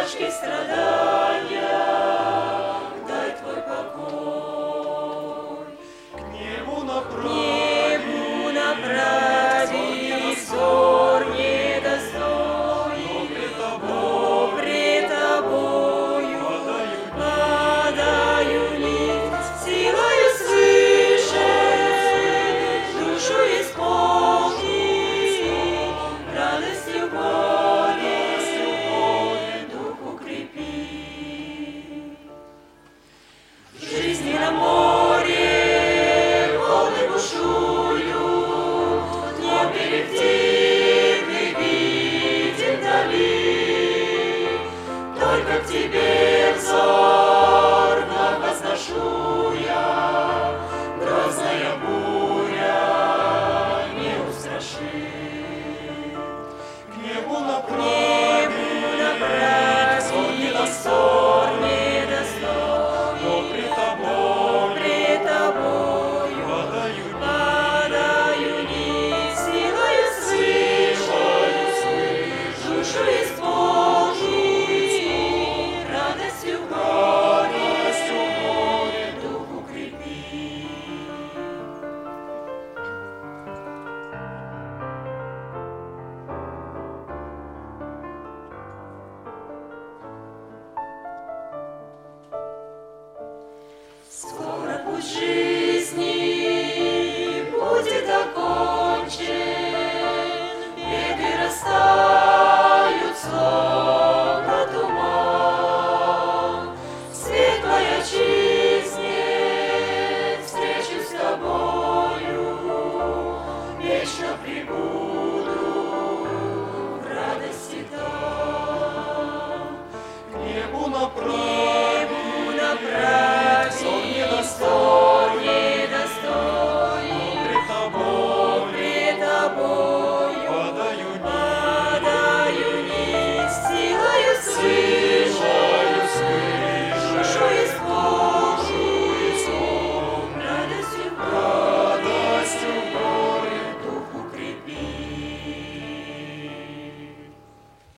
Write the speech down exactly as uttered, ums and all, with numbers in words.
тяжких страданиях дай Твой покой. К небу направи, Небу направи взор недостойный, но пред Тобою падаю ниц, силою свыше душу исполни, радостью горе дух укрепи. В жизни на море волны бушуют, но берег дивный виден вдали. Только к Тебе взор вновь возношу я, грозная буря не устрашит. к небу направи, Небу направи взор недостойный, но пред Тобой пред Тобою падаю падаю ниц, силою свыше душу исполни, радостью горе дух укрепи. Скоро путь жизни будет окончен, беды растают, словно туман. В светлой отчизне встречусь с Тобою, вечно пребуду в радости там. к небу направи.